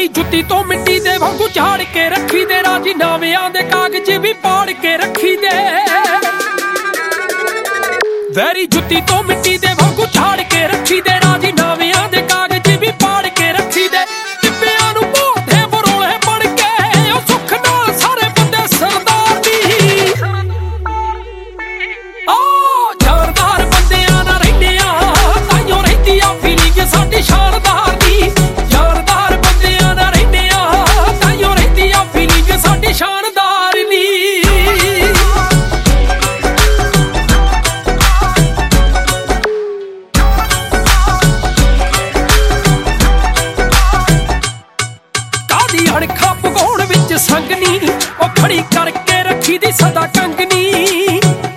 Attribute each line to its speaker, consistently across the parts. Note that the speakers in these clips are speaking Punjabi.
Speaker 1: ਵੈਰੀ ਜੁੱਤੀ ਤੋਂ ਮਿੱਟੀ ਦੇ ਵਾਂਗੂ ਝਾੜ ਕੇ ਰੱਖੀ ਦੇ, ਰਾਜੀ ਨਾਵਿਆਂ ਦੇ ਕਾਗਜ਼ ਵੀ ਪਾੜ ਕੇ ਰੱਖੀ ਦੇ। ਵੈਰੀ ਜੁੱਤੀ ਤੋਂ ਮਿੱਟੀ ਦੇ ਵਾਂਗੂ ਝਾੜ ਕੇ ਰੱਖੀ ਦੇ, ਰਾਜੀ ਨਾਵਿਆਂ ਦੇ ਕਾਗਜ਼ ਵੀ ਪਾੜ ਕੇ ਰੱਖੀ ਦੇ। ਟਿੱਬਿਆਂ ਨੂੰ ਮੋਢੇ ਬਰੋਲੇ ਬਣ ਕੇ ਉਹ ਸੁੱਖ ਨਾਲ ਸਾਰੇ ਬੰਦੇ ਸਰਦਾਰ ਦੀ। ਜਾਨਦਾਰ ਬੰਦਿਆਂ ਨਾਲ ਰਹਿੰਦੇ ਆ, ਤਾਈਓ ਰਹਿੰਦੀ ਆ ਫੀਲਿੰਗ ਸਾਡੀ ਸ਼ਾਨਦਾਰ ਦੀ। ਜਾਨਦਾਰ ਬੰਦਿਆਂ ਨਾਲ ਰਹਿੰਦੇ ਆ, ਤਾਈਓ ਰਹਿੰਦੀ ਆ ਫੀਲਿੰਗ ਸਾਡੀ ਸ਼ਾਨਦਾਰ ਦੀ। ਅਣਖਾਂ ਪਗਾਉਣ ਵਿੱਚ ਸੰਗਨੀ ਉਹ ਖੜੀ ਕਰਕੇ ਰੱਖੀ ਦੀ ਸਦਾ ਕੰਗਨੀ।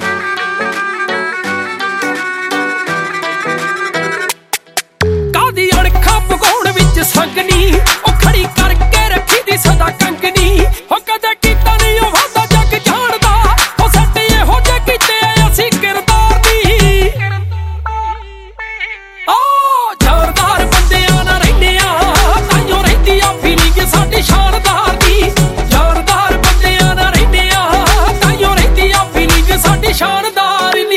Speaker 1: ਕਾਦੀ ਅਣਖਾਂ ਪਗਾਉਣ ਵਿੱਚ ਸੰਗਨੀ ਉਹ ਖੜੀ ਕਰਕੇ ਰੱਖੀ ਦੀ ਸਦਾ ਕੰਗਨੀ। ਉਹ ਕਦੇ ਕੀਤਾ ਨਹੀਂ ਉਹ ਵਾਦਾ ਜੱਗ ਜਾਣਦਾ, ਉਹ ਸਾਡੇ ਇਹੋ ਜਿਹੇ ਕੀਤੇ ਅਸੀਂ ਕਿਰਦਾਰ ਦੀ। ਜਾਨਦਾਰ ਬੰਦਿਆਂ ਨਾਲ ਰਹਿੰਦੇ ਆ, ਤਾਈਓ ਰਹਿੰਦੀ ਆ ਫੀਲਿੰਗ ਸਾਡੀ ਸ਼ਾਨਦਾਰ ਦੀ। ਜਾਨਦਾਰ ਬੰਦਿਆਂ ਨਾਲ ਰਹਿੰਦੇ ਆ, ਤਾਈਓ ਰਹਿੰਦੀ ਆ ਫੀਲਿੰਗ ਸਾਡੀ ਸ਼ਾਨਦਾਰ ਦੀ।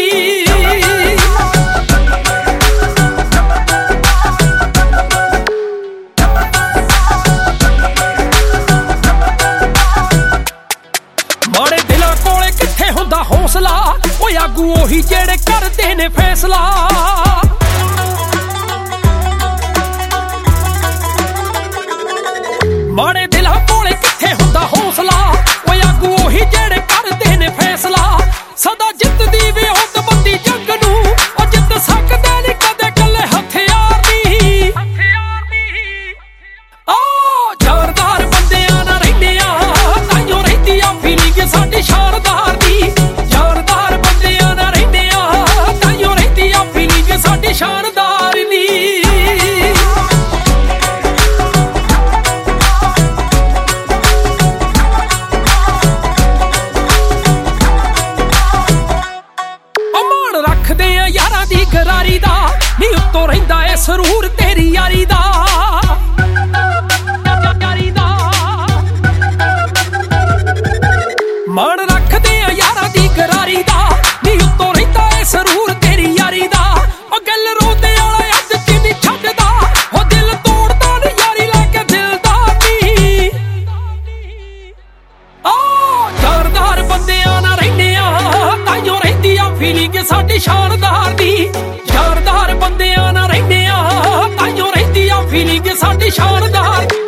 Speaker 1: ਮਾੜੇ ਦਿਲਾਂ ਕੋਲੇ ਕਿੱਥੇ ਹੁੰਦਾ ਹੌਸਲਾ, ਓਏ ਆਗੂ ਉਹੀ ਜਿਹੜੇ ਕਰਦੇ ਨੇ ਫੈਸਲਾ। ਮਾੜੇ ਦਿਲਾਂ ਕੋਲੇ ਕਿੱਥੇ ਹੁੰਦਾ ਹੌਸਲਾ, ਓਏ ਆਗੂ ਉਹੀ ਜਿਹੜੇ ਕਰਦੇ ਨੇ ਫੈਸਲਾ। ਸਦਾ ਜਿੱਤਦੀ ਵੀ ਹੁੱਦਬੰਦੀ ਜੰਗ ਨੂੰ, ਉਹ ਜਿੱਤ ਸਕਦੇ ਨਹੀਂ ਕਦੇ ਕੱਲੇ ਹਥਿਆਰ ਦੀ। ਜਾਨਦਾਰ ਬੰਦਿਆਂ ਨਾਲ ਰਹਿੰਦੇ ਆ, ਤਾਈਓ ਰਹਿੰਦੀ ਆ ਫੀਲਿੰਗ ਸਾਡੀ ਸ਼ਾਨਦਾਰ ਦੀ। ਜਾਨਦਾਰ ਬੰਦਿਆਂ ਨਾਲ ਰਹਿੰਦੇ ਆ, ਤਾਈਓ ਰਹਿੰਦੀ ਆ ਫੀਲਿੰਗ ਸਾਡੀ ਸ਼ਾਨਦਾਰ ਦੀ। ਰੱਖਦੇ ਆ ਯਾਰਾਂ ਦੀ ਗਰਾਰੀ ਦਾ, ਨੀ ਉੱਤੋਂ ਰਹਿੰਦਾ ਏ ਸਰੂਰ ਤੇਰੀ ਯਾਰੀ ਦਾ। ਮਾਣ ਰੱਖਦੇ ਆ ਯਾਰਾਂ ਦੀ ਗਰਾਰੀ ਦਾ, ਨੀ ਉੱਤੋਂ ਰਹਿੰਦਾ ਏ ਸਰੂਰ ਤੇਰੀ ਯਾਰੀ ਦਾ। ਉਹ ਗੱਲ ਰੋਂਦੇ ਵਾਲਾ ਅੱਧ ਚ ਨਹੀਂ ਛੱਡਦਾ, ਉਹ ਦਿਲ ਤੋੜਦਾ ਨੀ ਯਾਰੀ ਲੈ ਕੇ ਦਿਲਦਾਰ ਦੀ। ਜਾਨਦਾਰ ਬੰਦਿਆਂ ਨਾਲ ਰਹਿੰਦੇ ਆ, ਤਾਈਓ ਰਹਿੰਦੀ ਆ ਫੀਲਿੰਗ ਸਾਡੀ ਸ਼ਾਨਦਾਰ ਦੀ। ਜਾਨਦਾਰ ਬੰਦਿਆਂ ਨਾਲ ਰਹਿੰਦੇ ਆ, ਤਾਈਓ ਰਹਿੰਦੀ ਆ ਫੀਲਿੰਗ ਸਾਡੀ ਸ਼ਾਨਦਾਰ।